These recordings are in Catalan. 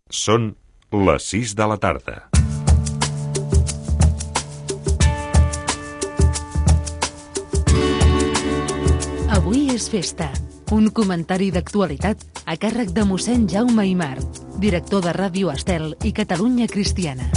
Són les 6 de la tarda. Avui és festa. Un comentari d'actualitat a càrrec de mossèn Jaume Aimar, director de Ràdio Estel i Catalunya Cristiana.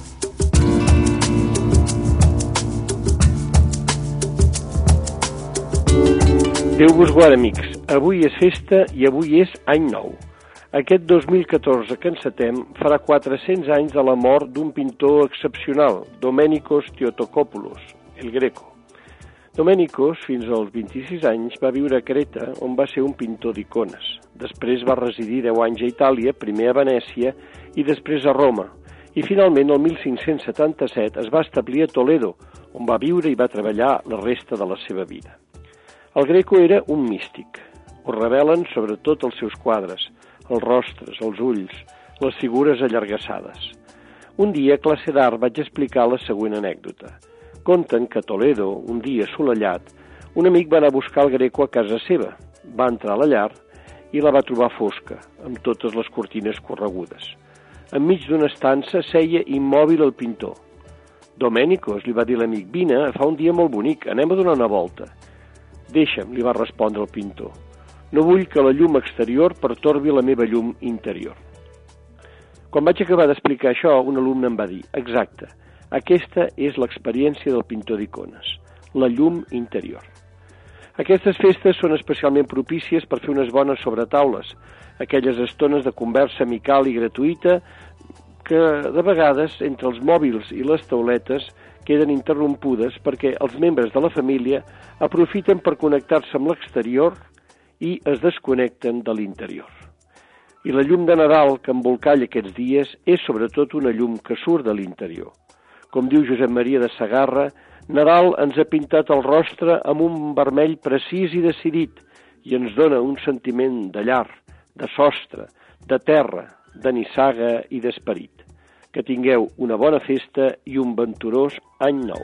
Déu vos guard, amics. Avui és festa i avui és any nou. Aquest 2014 que encetem farà 400 anys de la mort d'un pintor excepcional, Domenikos Theotokopoulos, el Greco. Domenikos, fins als 26 anys, va viure a Creta, on va ser un pintor d'icones. Després va residir 10 anys a Itàlia, primer a Venècia i després a Roma. I finalment, el 1577, es va establir a Toledo, on va viure i va treballar la resta de la seva vida. El Greco era un místic. Ho revelen sobretot els seus quadres, els rostres, els ulls, les figures allargassades. Un dia, a classe d'art, vaig explicar la següent anècdota. Conten que a Toledo, un dia assolellat, un amic va anar a buscar el Greco a casa seva. Va entrar a la llar i la va trobar fosca, amb totes les cortines corregudes. Enmig d'una estança seia immòbil el pintor. «Domenikos», li va dir l'amic, «vine, fa un dia molt bonic, anem a donar una volta». «Deixa'm», li va respondre el pintor. «No vull que la llum exterior pertorbi la meva llum interior». Quan vaig acabar d'explicar això, un alumne em va dir, «Exacte, aquesta és l'experiència del pintor d'icones, la llum interior». Aquestes festes són especialment propícies per fer unes bones sobretaules, aquelles estones de conversa amical i gratuïta que, de vegades, entre els mòbils i les tauletes, queden interrompudes perquè els membres de la família aprofiten per connectar-se amb l'exterior i es desconnecten de l'interior. I la llum de Nadal que embolcalla aquests dies és sobretot una llum que surt de l'interior. Com diu Josep Maria de Sagarra, Nadal ens ha pintat el rostre amb un vermell precís i decidit i ens dona un sentiment de llar, de sostre, de terra, de nissaga i d'esperit. Que tingueu una bona festa i un venturós any nou.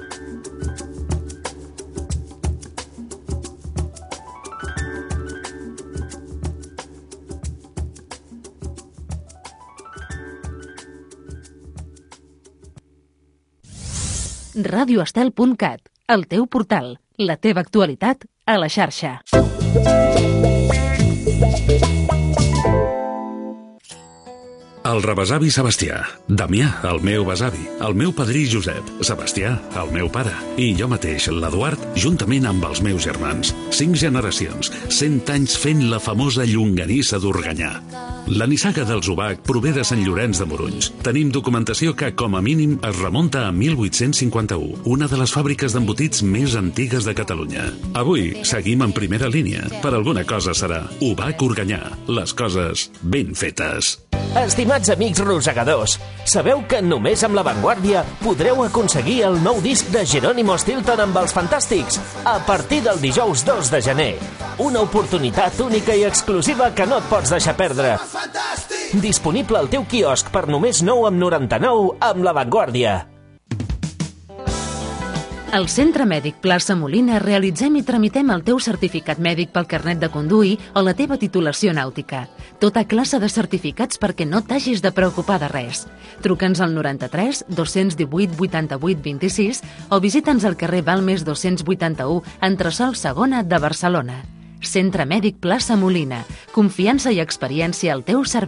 radioestel.cat, el teu portal, la teva actualitat a la xarxa. El rebesavi Sebastià, Damià, el meu besavi, el meu padrí Josep, Sebastià, el meu pare, i jo mateix, l'Eduard, juntament amb els meus germans. 5 generacions, 100 anys fent la famosa llonganissa d'Organyà. La nissaga del Zobac prové de Sant Llorenç de Morunys. Tenim documentació que, com a mínim, es remunta a 1851, una de les fàbriques d'embotits més antigues de Catalunya. Avui seguim en primera línia. Per alguna cosa serà Obac Organyà. Les coses ben fetes. Estimats amics rosegadors, sabeu que només amb La Vanguardia podreu aconseguir el nou disc de Jerónimo Stilton amb els Fantàstics a partir del dijous 2 de gener. Una oportunitat única i exclusiva que no et pots deixar perdre. Disponible al teu quiosc per només 9,99 amb La Vanguardia. Al Centre Mèdic Plaça Molina realitzem i tramitem el teu certificat mèdic pel carnet de conduir o la teva titulació nàutica. Tota classe de certificats perquè no t'hagis de preocupar de res. Truca'ns al 93 218 88 26 o visita'ns al carrer Balmes 281, entresòl segona de Barcelona. Centre Mèdic Plaça Molina. Confiança i experiència al teu servei.